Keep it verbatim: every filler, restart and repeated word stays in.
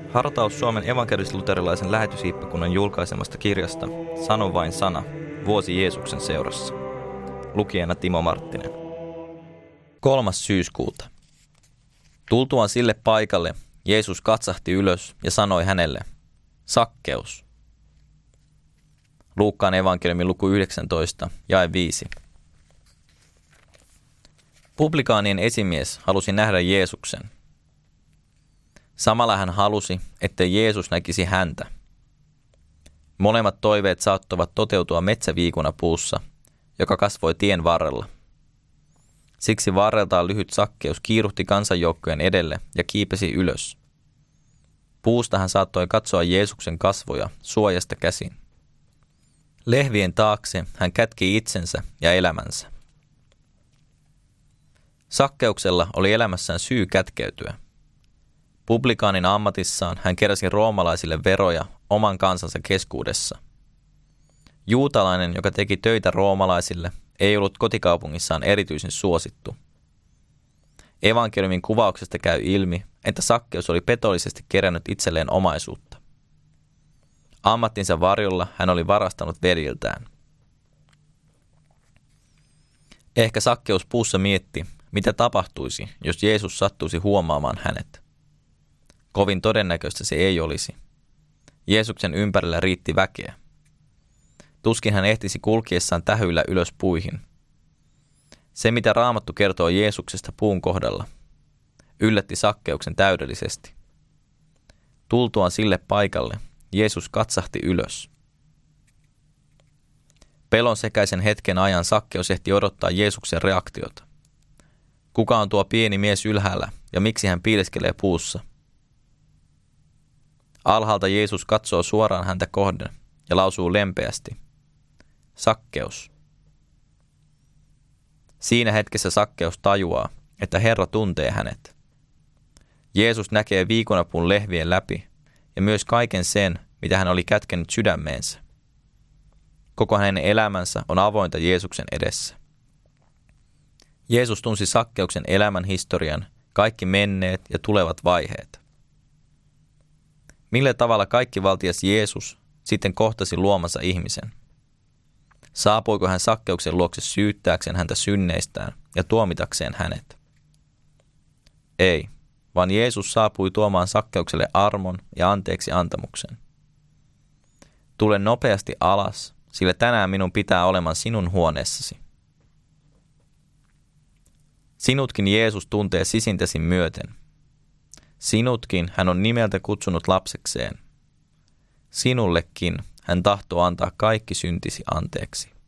Hartaus Suomen evankelis-luterilaisen lähetysiippakunnan julkaisemasta kirjasta Sano vain sana, vuosi Jeesuksen seurassa. Lukijana Timo Marttinen. Kolmas syyskuuta. Tultuaan sille paikalle, Jeesus katsahti ylös ja sanoi hänelle, Sakkeus. Luukkaan evankeliumin luku yhdeksäntoista, jae viisi. Publikaanien esimies halusi nähdä Jeesuksen. Samalla hän halusi, ettei Jeesus näkisi häntä. Molemmat toiveet saattoivat toteutua metsäviikunapuussa, joka kasvoi tien varrella. Siksi varreltaan lyhyt Sakkeus kiiruhti kansanjoukkojen edelle ja kiipesi ylös. Puusta hän saattoi katsoa Jeesuksen kasvoja suojasta käsin. Lehvien taakse hän kätki itsensä ja elämänsä. Sakkeuksella oli elämässään syy kätkeytyä. Publikaanin ammatissaan hän keräsi roomalaisille veroja oman kansansa keskuudessa. Juutalainen, joka teki töitä roomalaisille, ei ollut kotikaupungissaan erityisen suosittu. Evankeliumin kuvauksesta käy ilmi, että Sakkeus oli petollisesti kerännyt itselleen omaisuutta. Ammattinsa varjolla hän oli varastanut veljiltään. Ehkä Sakkeus puussa mietti, mitä tapahtuisi, jos Jeesus sattuisi huomaamaan hänet. Kovin todennäköistä se ei olisi. Jeesuksen ympärillä riitti väkeä. Tuskin hän ehtisi kulkiessaan tähyillä ylös puihin. Se, mitä Raamattu kertoo Jeesuksesta puun kohdalla, yllätti Sakkeuksen täydellisesti. Tultuaan sille paikalle, Jeesus katsahti ylös. Pelon sekaisen hetken ajan Sakkeus ehti odottaa Jeesuksen reaktiota. Kuka on tuo pieni mies ylhäällä ja miksi hän piileskelee puussa? Alhaalta Jeesus katsoo suoraan häntä kohden ja lausuu lempeästi, Sakkeus. Siinä hetkessä Sakkeus tajuaa, että Herra tuntee hänet. Jeesus näkee viikunapuun lehvien läpi ja myös kaiken sen, mitä hän oli kätkenyt sydämeensä. Koko hänen elämänsä on avointa Jeesuksen edessä. Jeesus tunsi Sakkeuksen elämän historian, kaikki menneet ja tulevat vaiheet. Millä tavalla kaikkivaltias Jeesus sitten kohtasi luomansa ihmisen? Saapuiko hän Sakkeuksen luokse syyttääkseen häntä synneistään ja tuomitakseen hänet? Ei, vaan Jeesus saapui tuomaan Sakkeukselle armon ja anteeksi antamuksen. Tule nopeasti alas, sillä tänään minun pitää olemaan sinun huoneessasi. Sinutkin Jeesus tuntee sisintäsi myöten. Sinutkin hän on nimeltä kutsunut lapsekseen. Sinullekin hän tahtoo antaa kaikki syntisi anteeksi.